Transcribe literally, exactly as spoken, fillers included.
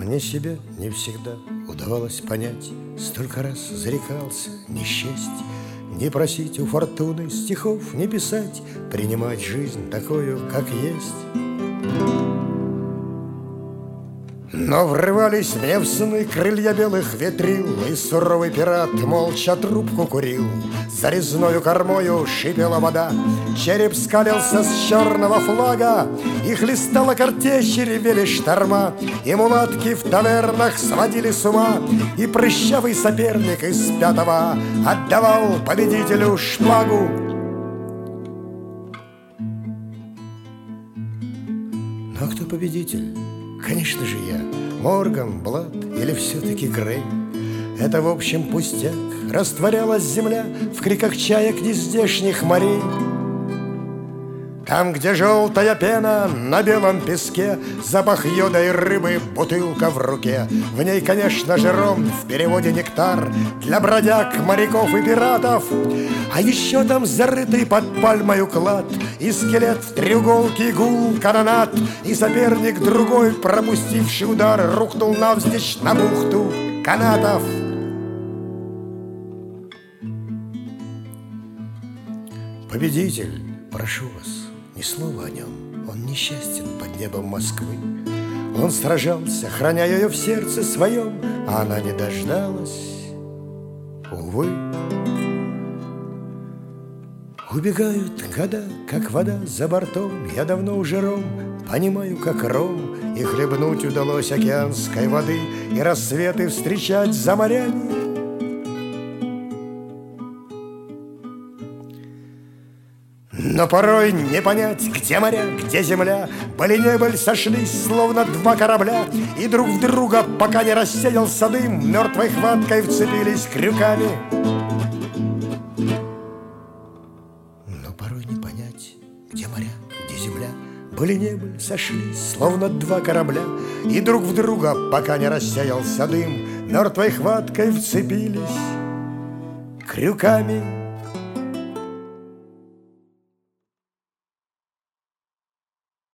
Мне себя не всегда удавалось понять, столько раз зарекался не счесть, не просить у фортуны стихов, не писать, принимать жизнь такую, как есть. Но врывались мне в сны крылья белых ветрил, и суровый пират молча трубку курил. За резною кормою шипела вода, череп скалился с черного флага, и хлестала картечь, и ревели шторма, и мулатки в тавернах сводили с ума, и прыщавый соперник из пятого отдавал победителю шпагу. Но кто победитель? Конечно же я, Морган, Блад или все-таки Грей. Это в общем пустяк, растворялась земля в криках чаек нездешних морей. Там, где желтая пена на белом песке, запах йода и рыбы, бутылка в руке. В ней, конечно же, ром, в переводе нектар, для бродяг, моряков и пиратов. А еще там зарытый под пальмою клад, и скелет в треуголке гул канонат, и соперник другой, пропустивший удар, рухнул навзничь на бухту канатов. Победитель, прошу вас, ни слова о нем, он несчастен под небом Москвы. Он сражался, храня ее в сердце своем, а она не дождалась, увы. Убегают года, как вода за бортом, я давно уже ром, понимаю, как ром, и хлебнуть удалось океанской воды, и рассветы встречать за морями. Но порой не понять, где моря, где земля, были небыль сошлись, словно два корабля, и друг в друга, пока не рассеялся дым, мертвой хваткой вцепились крюками. Но порой не понять, где моря, где земля, были небыль сошлись, словно два корабля, и друг в друга, пока не рассеялся дым, мертвой хваткой вцепились крюками.